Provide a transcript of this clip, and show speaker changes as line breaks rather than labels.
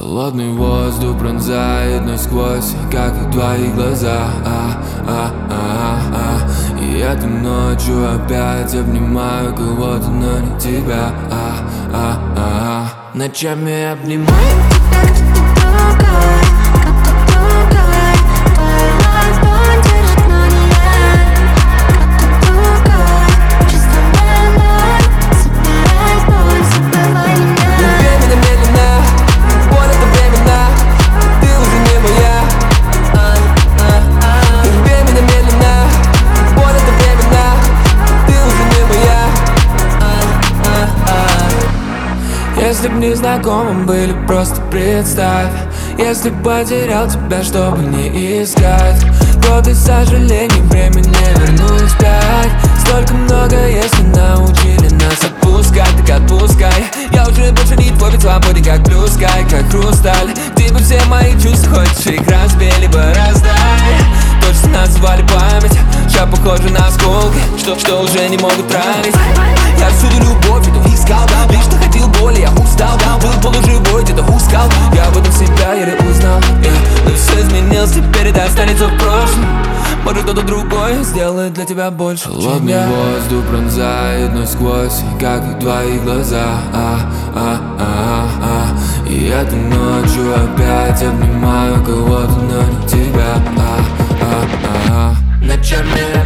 Холодный воздух пронзает насквозь, как и твои глаза. И этой ночью опять обнимаю кого-то, но не тебя. Ночами обнимаю Если б незнакомым были, просто представь. Если б потерял тебя, чтобы не искать, то без сожалений время не вернуть вспять. Столько много, если научили нас отпускать, так отпускай. Я уже больше не твой, ведь свободен как blue sky, как хрусталь. Ты бы все мои чувства, хочешь их разбей, либо раздай. Точно назвали память, сейчас похоже на осколки, что уже не могут ранить. Я всюду любовь, иду искал, лишь находил боль, я устал. Был полуживой, где-то ускал. Я об этом себя еле узнал, но все изменилось, теперь это останется в прошлом. Может, кто-то другой сделает для тебя больше, чем я. Холодный воздух пронзает насквозь, как и твои глаза. И этой ночью опять обнимаю кого-то, но не тебя. Ночами